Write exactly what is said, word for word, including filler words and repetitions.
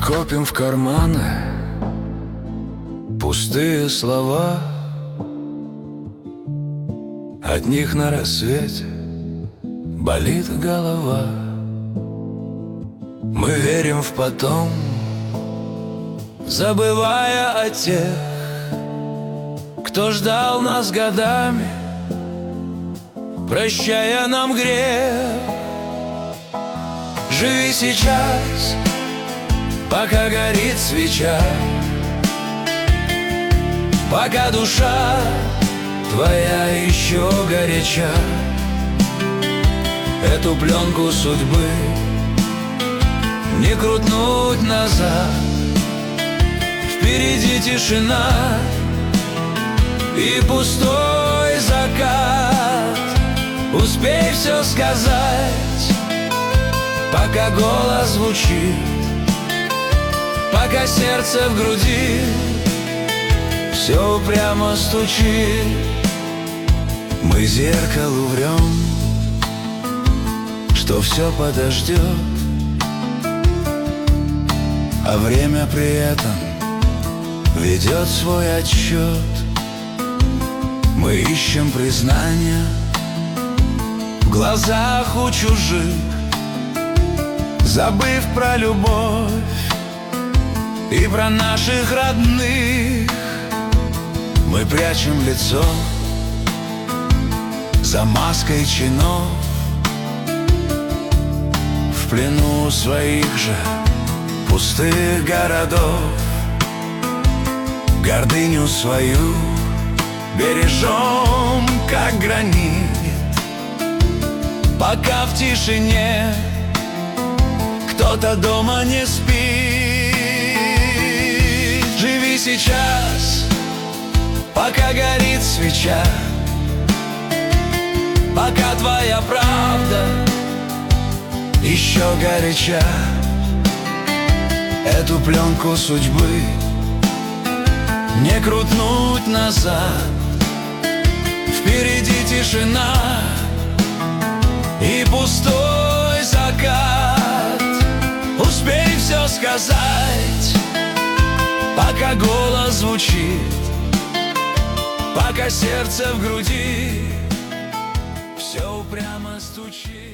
Копим в карманы пустые слова, от них на рассвете болит голова. Мы верим в потом, забывая о тех, кто ждал нас годами, прощая нам грех. Живи сейчас, пока горит свеча, пока душа твоя еще горяча. Эту пленку судьбы не крутнуть назад. Впереди тишина и пустой закат. Успей все сказать, пока голос звучит, пока сердце в груди все упрямо стучит. Мы зеркалу врем, что все подождет, а время при этом ведет свой отсчет. Мы ищем признания в глазах у чужих, забыв про любовь и про наших родных. Мы прячем лицо за маской чинов, в плену своих же пустых городов. Гордыню свою бережем, как гранит, пока в тишине кто-то дома не спит. Живи сейчас, пока горит свеча, пока твоя правда еще горяча. Эту пленку судьбы не крутнуть назад. Впереди тишина и пустой закат. Успей все сказать, пока голос звучит, пока сердце в груди все упрямо стучит.